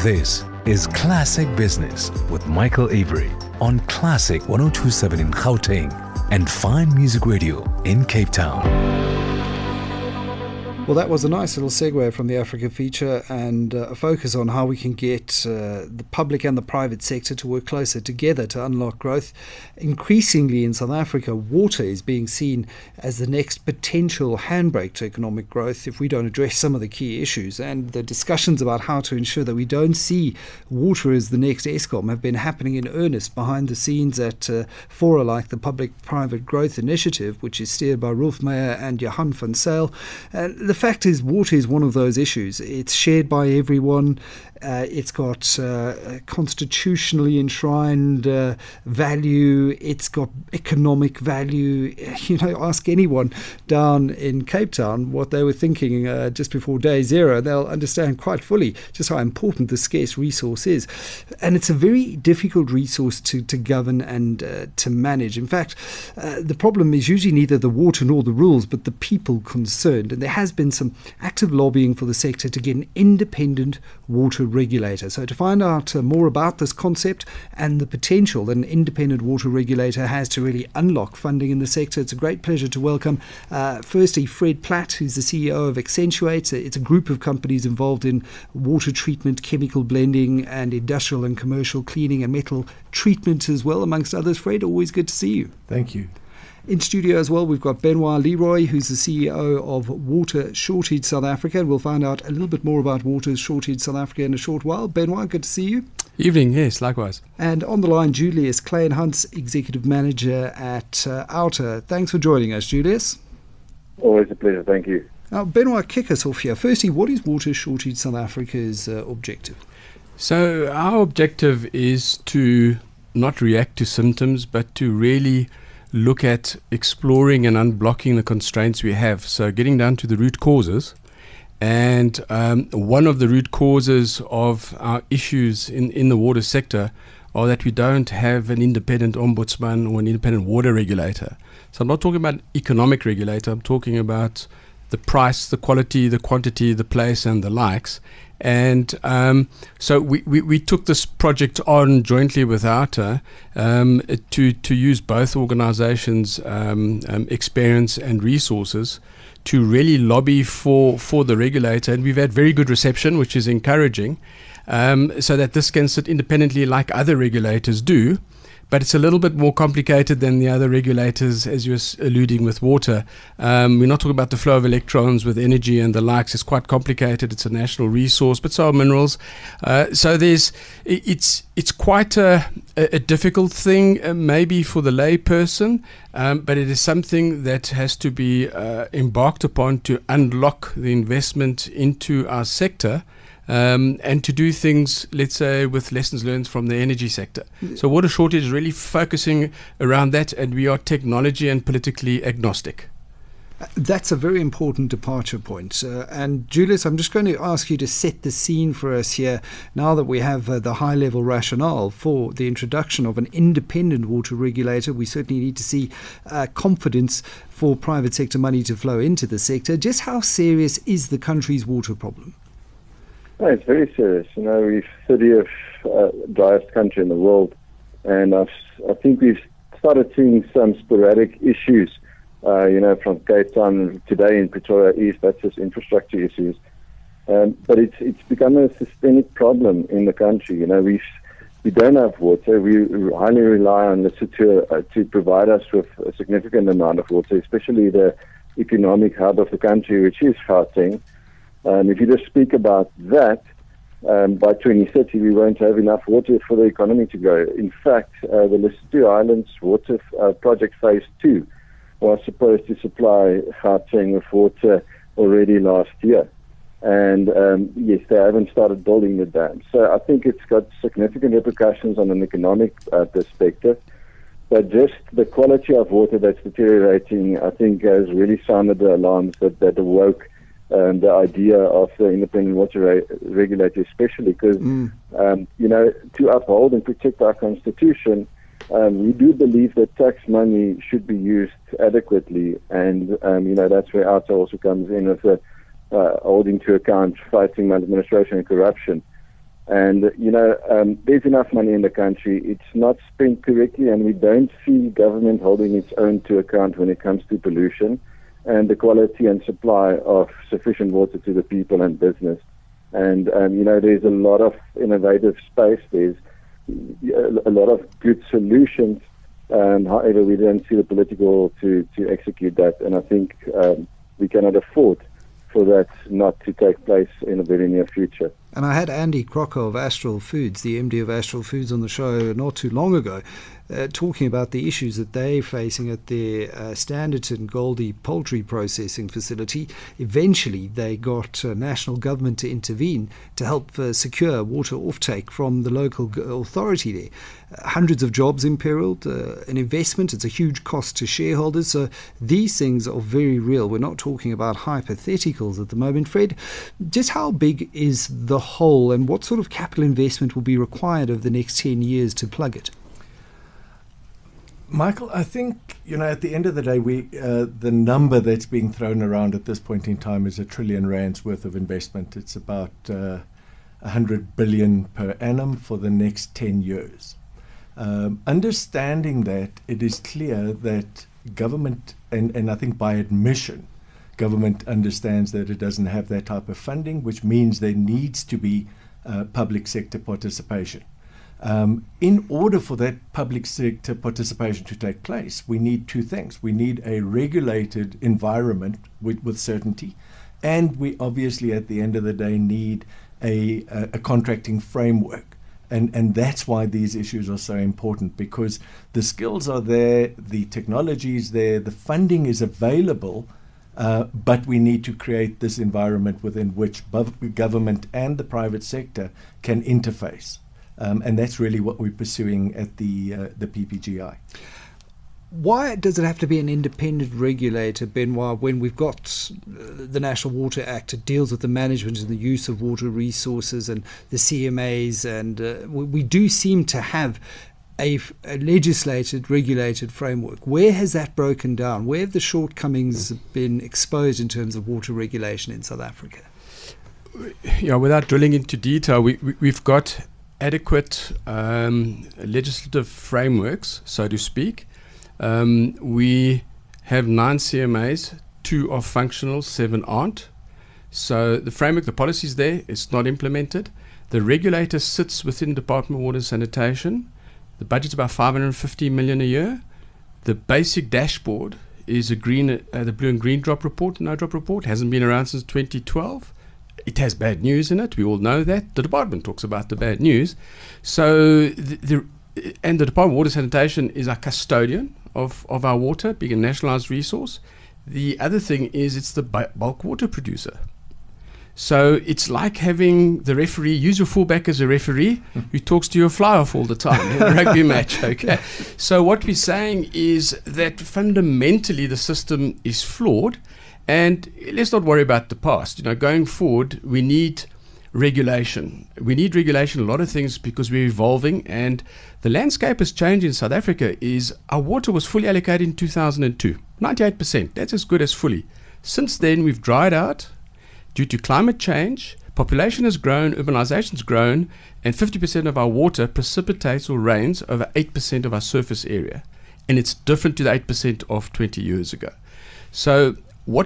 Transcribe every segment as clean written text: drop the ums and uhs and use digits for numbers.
This is Classic Business with Michael Avery on Classic 102.7 in Gauteng and Fine Music Radio in Cape Town. Well, that was a nice little segue from the Africa feature and a focus on how we can get the public and the private sector to work closer together to unlock growth. Increasingly in South Africa, water is being seen as the next potential handbrake to economic growth if we don't address some of the key issues. And the discussions about how to ensure that we don't see water as the next Eskom have been happening in earnest behind the scenes at fora like the Public-Private Growth Initiative, which is steered by Rolf Meyer and Johan van Zyl. The fact is, water is one of those issues. It's shared by everyone. It's got constitutionally enshrined value. It's got economic value. Ask anyone down in Cape Town what they were thinking just before day zero. They'll understand quite fully just how important the scarce resource is. And it's a very difficult resource to govern and to manage. In fact, the problem is usually neither the water nor the rules, but the people concerned. And there has been some active lobbying for the sector to get an independent water regulator. So to find out more about this concept and the potential that an independent water regulator has to really unlock funding in the sector, it's a great pleasure to welcome firstly Fred Platt, who's the CEO of Accentuate. It's a group of companies involved in water treatment, chemical blending and industrial and commercial cleaning and metal treatment as well, amongst others. Fred, always good to see you. Thank you. In studio as well, we've got Benoit Leroy, who's the CEO of Water Shortage South Africa. And we'll find out a little bit more about Water Shortage South Africa in a short while. Benoit, good to see you. Evening, yes, likewise. And on the line, Julius Klein-Hunts, Executive Manager at Outer. Thanks for joining us, Julius. Always a pleasure, thank you. Now, Benoit, kick us off here. Firstly, what is Water Shortage South Africa's objective? So our objective is to not react to symptoms, but to really look at exploring and unblocking the constraints we have. So getting down to the root causes. And one of the root causes of our issues in the water sector are that we don't have an independent ombudsman or an independent water regulator. So I'm not talking about economic regulator. I'm talking about the price, the quality, the quantity, the place, and the likes. And so we took this project on jointly with Outer to use both organizations' experience and resources to really lobby for the regulator. And we've had very good reception, which is encouraging, so that this can sit independently like other regulators do. But it's a little bit more complicated than the other regulators, as you were alluding with water. We're not talking about the flow of electrons with energy and the likes. It's quite complicated. It's a national resource, but so are minerals. So it's quite a difficult thing, maybe for the lay person, but it is something that has to be embarked upon to unlock the investment into our sector. And to do things, let's say, with lessons learned from the energy sector. So water shortage is really focusing around that, and we are technology and politically agnostic. That's a very important departure point. And Julius, I'm just going to ask you to set the scene for us here. Now that we have the high-level rationale for the introduction of an independent water regulator, we certainly need to see confidence for private sector money to flow into the sector. Just how serious is the country's water problem? No, it's very serious. We're 30th driest country in the world, and I think we've started seeing some sporadic issues, from Cape Town today in Pretoria East. That's just infrastructure issues. But it's become a systemic problem in the country. We don't have water. We highly rely on Lesotho to provide us with a significant amount of water, especially the economic hub of the country, which is Gauteng. If you just speak about that, by 2030 we won't have enough water for the economy to grow. In fact, the Lesotho Islands Water Project Phase 2 was supposed to supply Gauteng with water already last year. And yes, they haven't started building the dam. So I think it's got significant repercussions on an economic perspective. But just the quality of water that's deteriorating, I think, has really sounded the alarms that awoke the idea of the independent water regulator, especially because, to uphold and protect our constitution, we do believe that tax money should be used adequately. And, that's where Outer also comes in with holding to account fighting maladministration and corruption. And, there's enough money in the country. It's not spent correctly, and we don't see government holding its own to account when it comes to pollution and the quality and supply of sufficient water to the people and business. And, there's a lot of innovative space. There's a lot of good solutions. However, we don't see the political to execute that. And I think we cannot afford for that not to take place in the very near future. And I had Andy Crocker of Astral Foods, the MD of Astral Foods, on the show not too long ago, talking about the issues that they're facing at their Standerton Goldie poultry processing facility. Eventually, they got national government to intervene to help secure water offtake from the local authority there. Hundreds of jobs imperiled, an investment. It's a huge cost to shareholders. So these things are very real. We're not talking about hypotheticals at the moment. Fred, just how big is the hole, and what sort of capital investment will be required over the next 10 years to plug it? Michael, I think, at the end of the day, the number that's being thrown around at this point in time is R1 trillion worth of investment. It's about 100 billion per annum for the next 10 years. Understanding that, it is clear that government, and I think by admission, government understands that it doesn't have that type of funding, which means there needs to be public sector participation. In order for that public sector participation to take place, we need two things. We need a regulated environment with certainty, and we obviously, at the end of the day, need a contracting framework. And that's why these issues are so important, because the skills are there, the technology is there, the funding is available, but we need to create this environment within which government and the private sector can interface. And that's really what we're pursuing at the PPGI. Why does it have to be an independent regulator, Benoit, when we've got the National Water Act that deals with the management and the use of water resources, and the CMAs, and we do seem to have a legislated, regulated framework? Where has that broken down? Where have the shortcomings been exposed in terms of water regulation in South Africa? Yeah, without drilling into detail, we've got adequate legislative frameworks, so to speak. We have 9 CMAs, 2 are functional, 7 aren't. So the framework, the policy is there, it's not implemented. The regulator sits within Department of Water and Sanitation. The budget's about 550 million a year. The basic dashboard is the blue and green drop report, no drop report, hasn't been around since 2012. It has bad news in it, we all know that. The department talks about the bad news. So the Department of Water and Sanitation is our custodian of our water, being a nationalised resource. The other thing is it's the bulk water producer. So it's like having the referee, use your fullback as a referee who talks to your fly-off all the time in a rugby match, okay? So what we're saying is that fundamentally the system is flawed, and let's not worry about the past. Going forward, we need regulation. We need regulation, a lot of things, because we're evolving, and the landscape has changed in South Africa. Is our water was fully allocated in 2002, 98%. That's as good as fully. Since then, we've dried out due to climate change. Population has grown, urbanization has grown, and 50% of our water precipitates or rains over 8% of our surface area. And it's different to the 8% of 20 years ago. So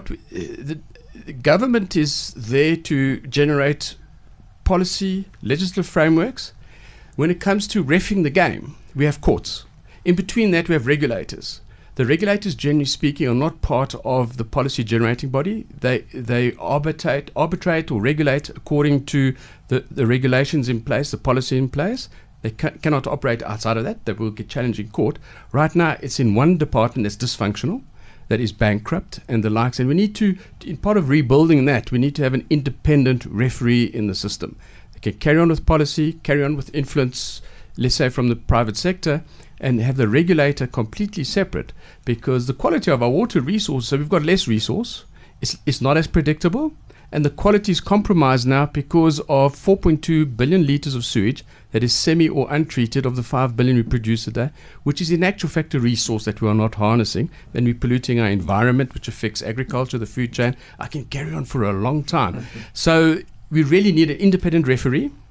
the government is there to generate policy, legislative frameworks. When it comes to reffing the game, we have courts. In between that, we have regulators. The regulators, generally speaking, are not part of the policy generating body. They arbitrate or regulate according to the regulations in place, the policy in place. They cannot operate outside of that. They will get challenged in court. Right now, it's in one department that's dysfunctional, that is bankrupt and the likes. And we need to, in part of rebuilding that, we need to have an independent referee in the system. They can carry on with policy, carry on with influence, let's say from the private sector, and have the regulator completely separate, because the quality of our water resource, so we've got less resource, it's not as predictable, and the quality is compromised now because of 4.2 billion litres of sewage that is semi or untreated of the 5 billion we produce a day, which is in actual fact a resource that we are not harnessing. Then we're polluting our environment, which affects agriculture, the food chain. I can carry on for a long time. So we really need an independent referee,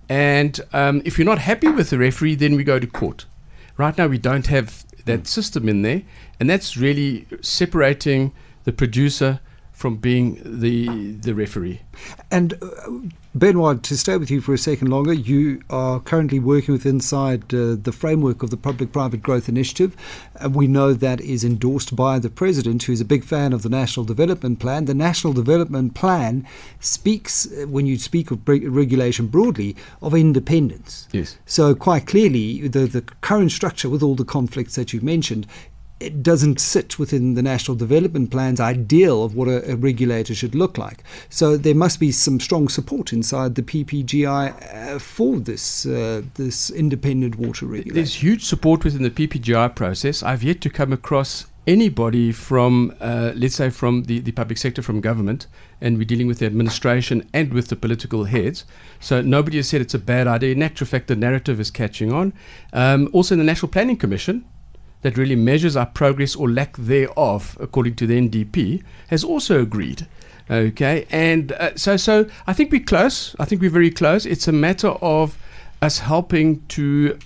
And if you're not happy with the referee, then we go to court. Right now, we don't have that system in there, and that's really separating the producer from being the referee. And Benoit, to stay with you for a second longer, you are currently working with inside the framework of the Public-Private Growth Initiative. We know that is endorsed by the President, who is a big fan of the National Development Plan. The National Development Plan speaks, when you speak of regulation broadly, of independence. Yes. So quite clearly, the current structure with all the conflicts that you've mentioned, it doesn't sit within the National Development Plan's ideal of what a regulator should look like. So there must be some strong support inside the PPGI for this independent water regulator. There's huge support within the PPGI process. I've yet to come across anybody from, let's say, from the public sector, from government, and we're dealing with the administration and with the political heads. So nobody has said it's a bad idea. In actual fact, the narrative is catching on. Also in the National Planning Commission, that really measures our progress or lack thereof, according to the NDP, has also agreed. Okay, and so I think we're close. I think we're very close. It's a matter of us helping to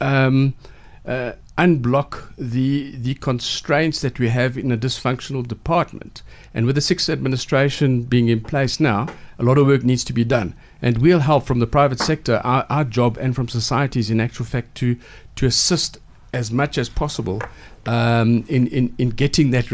unblock the constraints that we have in a dysfunctional department. And with the sixth administration being in place now, a lot of work needs to be done. And we'll help from the private sector. Our job, and from society, is in actual fact to assist as much as possible in getting that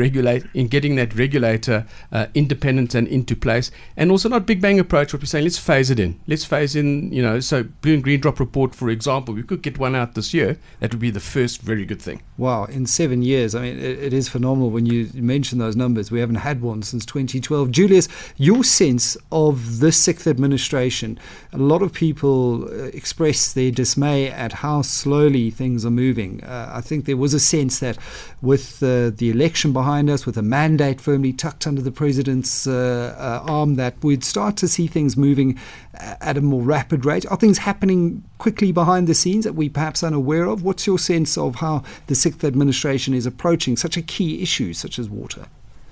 regulator independent and into place, and also not big bang approach. What we're saying, let's phase it in. Let's phase in. So Blue and Green Drop report, for example, we could get one out this year. That would be the first very good thing. Wow, in 7 years, I mean, it is phenomenal when you mention those numbers. We haven't had one since 2012. Julius, your sense of this sixth administration, a lot of people express their dismay at how slowly things are moving. I think there was a sense that with the election behind us, with a mandate firmly tucked under the President's arm, that we'd start to see things moving at a more rapid rate. Are things happening quickly behind the scenes that we perhaps unaware of? What's your sense of how the sixth administration is approaching such a key issue such as water?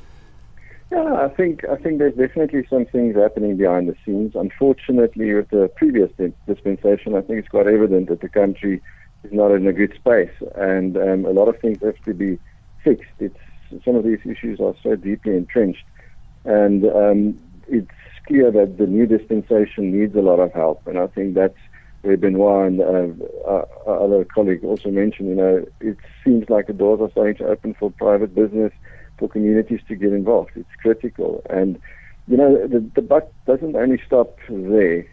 Yeah, I think there's definitely some things happening behind the scenes. Unfortunately, with the previous dispensation, I think it's quite evident that the country is not in a good space, and a lot of things have to be fixed. Some of these issues are so deeply entrenched, and it's clear that the new dispensation needs a lot of help, and I think that's where Benoit and our other colleague also mentioned, it seems like the doors are starting to open for private business, for communities to get involved. It's critical, and the buck doesn't only stop there.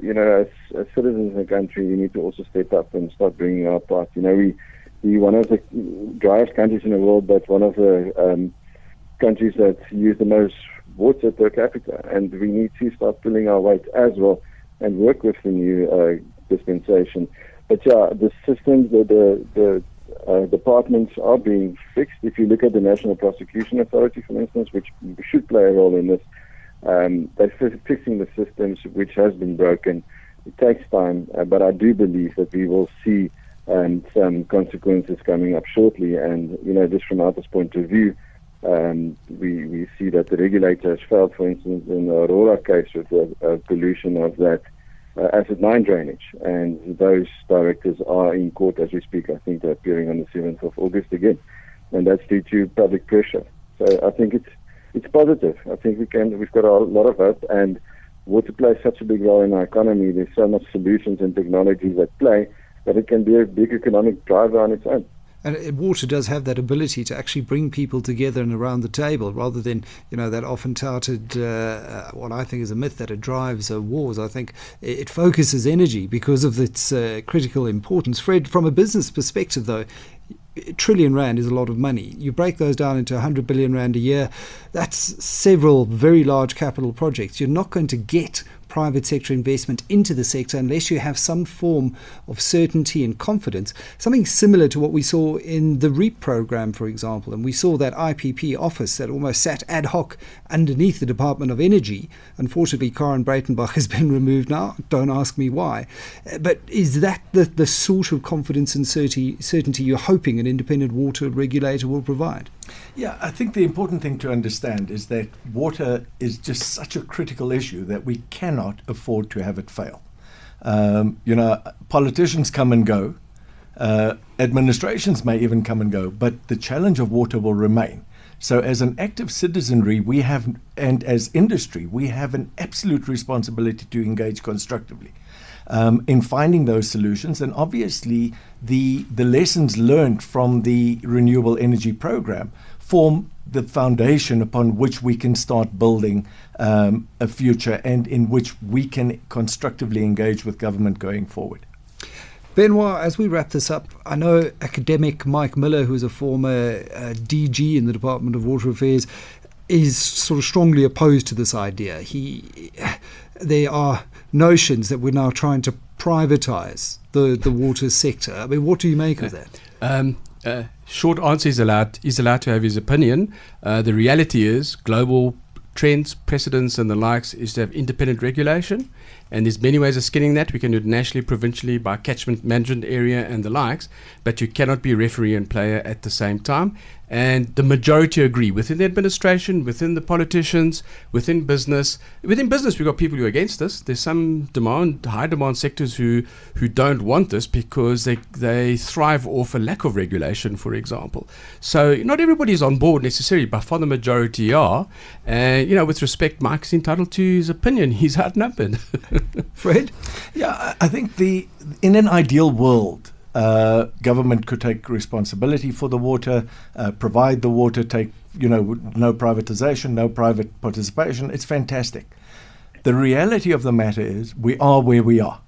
As citizens in the country, we need to also step up and start bringing our part. We're one of the driest countries in the world, but one of the countries that use the most water per capita, and we need to start pulling our weight as well and work with the new dispensation. But yeah, the systems, the departments are being fixed. If you look at the National Prosecution Authority, for instance, which should play a role in this, they're fixing the systems which has been broken. It takes time, but I do believe that we will see some consequences coming up shortly. And just from our point of view, we see that the regulator has failed, for instance, in the Aurora case with the pollution of that Asset 9 drainage, and those directors are in court as we speak. I think they're appearing on the 7th of August again, and that's due to public pressure. So I think it's positive. I think we've got a lot of hope, and water plays such a big role in our economy. There's so much solutions and technologies at play that it can be a big economic driver on its own. And water does have that ability to actually bring people together and around the table, rather than, that often touted, what I think is a myth, that it drives wars. I think it focuses energy because of its critical importance. Fred, from a business perspective, though, R1 trillion is a lot of money. You break those down into 100 billion rand a year, that's several very large capital projects. You're not going to get private sector investment into the sector unless you have some form of certainty and confidence, something similar to what we saw in the REAP program, for example. And we saw that IPP office that almost sat ad hoc underneath the Department of Energy. Unfortunately, Karen Breitenbach has been removed now. Don't ask me why. But is that the sort of confidence and certainty you're hoping an independent water regulator will provide? Yeah, I think the important thing to understand is that water is just such a critical issue that we cannot afford to have it fail. Politicians come and go. Administrations may even come and go, but the challenge of water will remain. So as an active citizenry, we have, and as industry, we have an absolute responsibility to engage constructively in finding those solutions. And obviously, the lessons learned from the renewable energy program form the foundation upon which we can start building a future, and in which we can constructively engage with government going forward. Benoit, as we wrap this up, I know academic Mike Miller, who is a former DG in the Department of Water Affairs, is sort of strongly opposed to this idea. There are notions that we're now trying to privatize the water sector. I mean, what do you make of that? Short answer is allowed to have his opinion. The reality is global trends, precedents and the likes is to have independent regulation, and there's many ways of skinning that. We can do it nationally, provincially, by catchment management area and the likes, but you cannot be referee and player at the same time. And the majority agree within the administration, within the politicians, within business. Within business, we've got people who are against this. There's some high demand sectors who don't want this because they thrive off a lack of regulation, for example. So not everybody is on board necessarily, but for the majority are. And, with respect, Mike's entitled to his opinion. He's outnumbered. Fred? Yeah, I think in an ideal world, government could take responsibility for the water, provide the water, take, no privatization, no private participation. It's fantastic. The reality of the matter is we are where we are.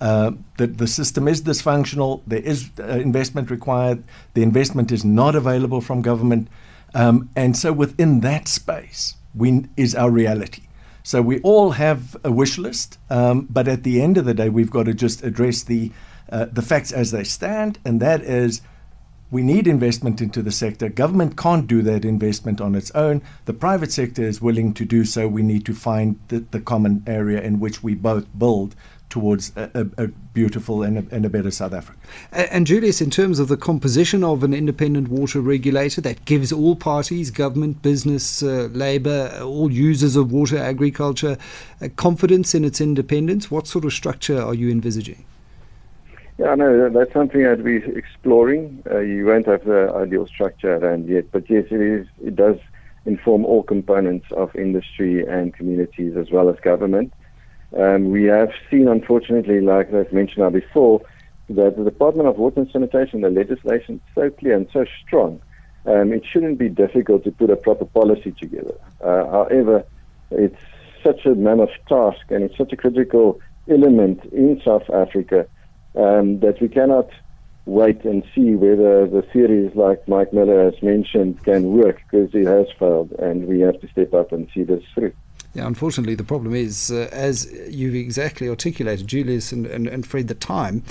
The system is dysfunctional. There is investment required. The investment is not available from government. And so within that space is our reality. So we all have a wish list, but at the end of the day, we've got to just address the facts as they stand, and that is we need investment into the sector. Government can't do that investment on its own. The private sector is willing to do so. We need to find the common area in which we both build towards a beautiful and a better South Africa. And Julius, in terms of the composition of an independent water regulator that gives all parties, government, business, labour, all users of water, agriculture, confidence in its independence, what sort of structure are you envisaging? Yeah, no, that's something that we're exploring. You won't have the ideal structure at hand yet, but yes, it does inform all components of industry and communities as well as government. We have seen, unfortunately, like I've mentioned now before, that the Department of Water and Sanitation, the legislation is so clear and so strong. It shouldn't be difficult to put a proper policy together. However, it's such a mammoth task and it's such a critical element in South Africa that we cannot wait and see whether the theories like Mike Miller has mentioned can work, because it has failed, and we have to step up and see this through. Yeah, unfortunately, the problem is, as you've exactly articulated, Julius and Fred, the time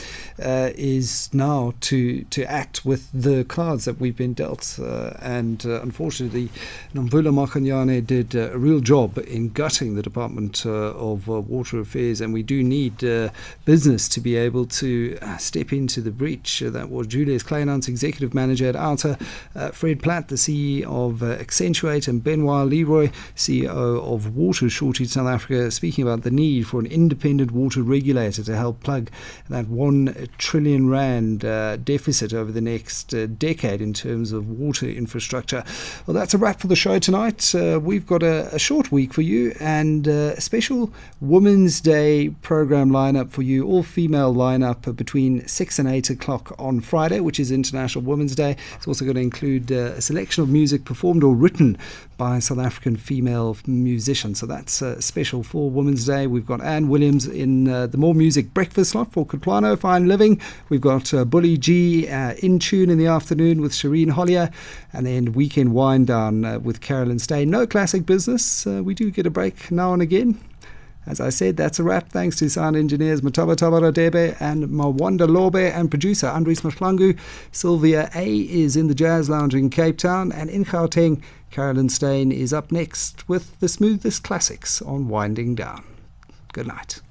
is now to act with the cards that we've been dealt. Unfortunately, Nomvula Makanyane did a real job in gutting the Department of Water Affairs, and we do need business to be able to step into the breach. That was Julius Kleinhans, Executive Manager at Outer, Fred Platt, the CEO of Accentuate, and Benoit Leroy, CEO of Water Shortage South Africa, speaking about the need for an independent water regulator to help plug that 1 trillion rand deficit over the next decade in terms of water infrastructure. Well, that's a wrap for the show tonight. We've got a short week for you and a special Women's Day program lineup for you, all female lineup between 6 and 8 o'clock on Friday, which is International Women's Day. It's also going to include a selection of music performed or written by South African female musicians. So that's special for Women's Day. We've got Anne Williams in the More Music breakfast slot for Kutlwano Fine Living. We've got Bully G in tune in the afternoon with Shireen Hollier, and then Weekend Wind Down with Carolyn Stay. No classic business. We do get a break now and again. As I said, that's a wrap. Thanks to sound engineers Mataba Tabaradebe and Mawanda Lobe, and producer Andries Mashlangu. Sylvia A is in the Jazz Lounge in Cape Town, and in Gauteng, Carolyn Steyn is up next with the smoothest classics on Winding Down. Good night.